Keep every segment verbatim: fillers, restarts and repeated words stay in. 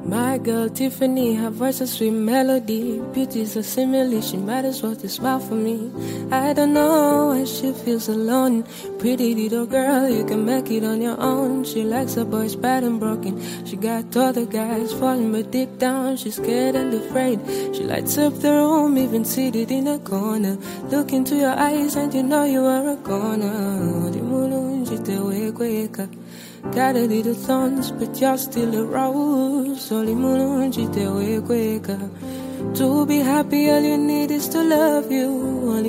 My girl Tiffany, her voice a sweet melody. Beauty's a simile, she might as well just smile for me. I don't know why she feels alone. Pretty little girl, you can make it on your own. She likes her boys bad and broken. She got other guys falling, but deep down she's scared and afraid. She lights up the room, even seated in a corner. Look into your eyes and you know you are a goner. Got a little thorns, but you're still a rose. To be happy, all you need is to love you.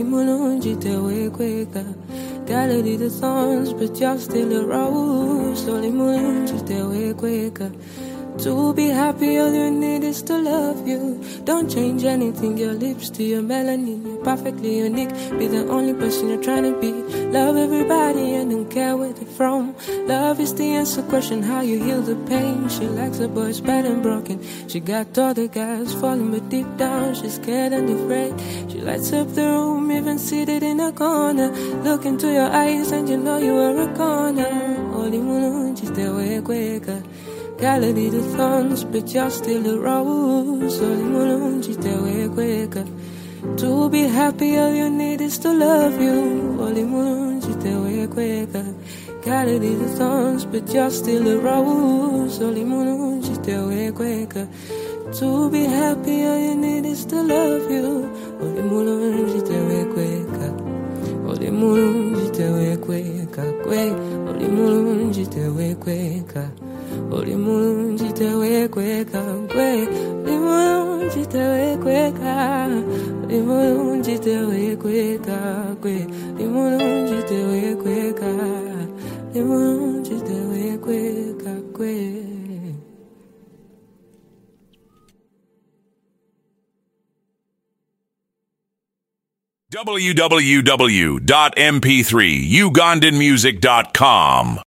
Got a little thorns, but you're still a rose. To be happy, all you need is to love you. Don't change anything, your lips to your melanin. You're perfectly unique, be the only person you're trying to be. Love everybody and don't care where they're from. Love is the answer question, how you heal the pain. She likes her boys bad and broken. She got other guys falling, but deep down she's scared and afraid. She lights up the room, even seated in a corner. Look into your eyes and you know you are a goner. Got a little thorns, but you're still a rose. To be happy, all you need is to love you. Got a little thorns, but you're still a rose. To be happy, all you need is to love you. Oli mulungi tewekweka gwe, oli mulungi tewekweka, oli mulungi tewekweka gwe, oli mulungi tewekweka, oli mulungi tewekweka gwe. w w w dot m p three ugandan music dot com